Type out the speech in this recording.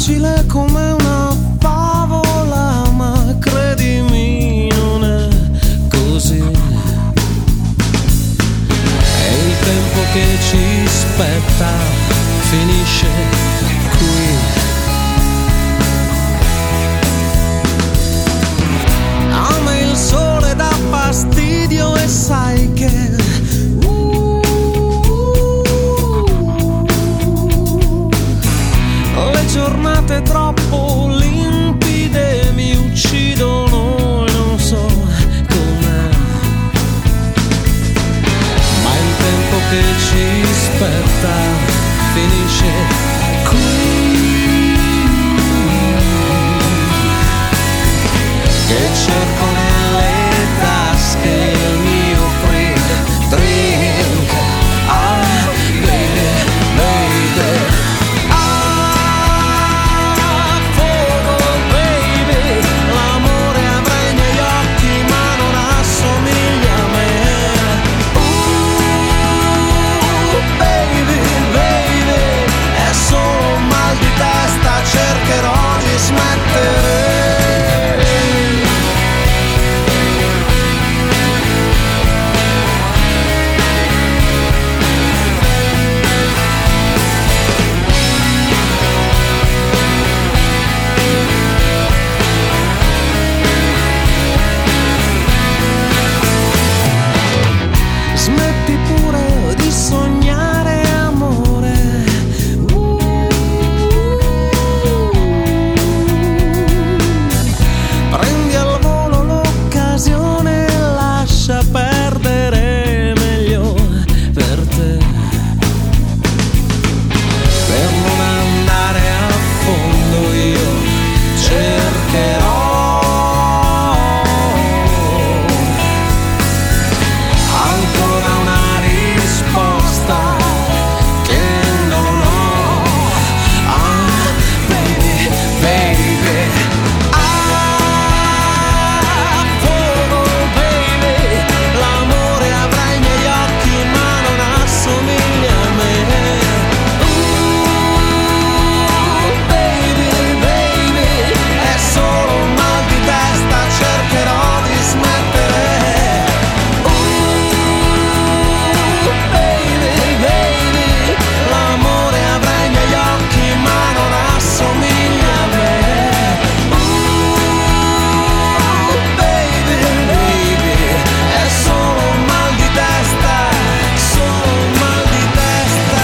facile come una favola, ma credimi non è così. E il tempo che ci spetta finisce qui. A me il sole dà fastidio e sai che le giornate troppo limpide mi uccidono e non so com'è. Ma il tempo che ci spetta finisce qui. Che cerco nelle tasche il mio free drink. Ah, baby, baby. Ah, fuoco, baby. L'amore avrai negli occhi ma non assomiglia a me. Baby, baby. È solo un mal di testa, cercherò di smettere. Smetti pure di sognare amore. Prendi al volo l'occasione e lascia perdere, meglio per te. Per non andare a fondo io cercherò ancora una risposta che non ho. Ah, baby, baby. Ah, fuoco, baby. L'amore avrai negli occhi ma non assomiglia a me. Baby, baby. È solo un mal di testa, cercherò di smettere. Baby, baby, l'amore avrai negli occhi ma non assomiglia a me. Baby, baby, è solo un mal di testa, solo un mal di testa.